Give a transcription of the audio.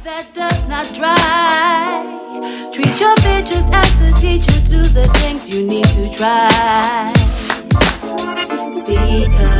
that does not dry. Treat your bitches as the teacher. Do the things you need to try. Speak up.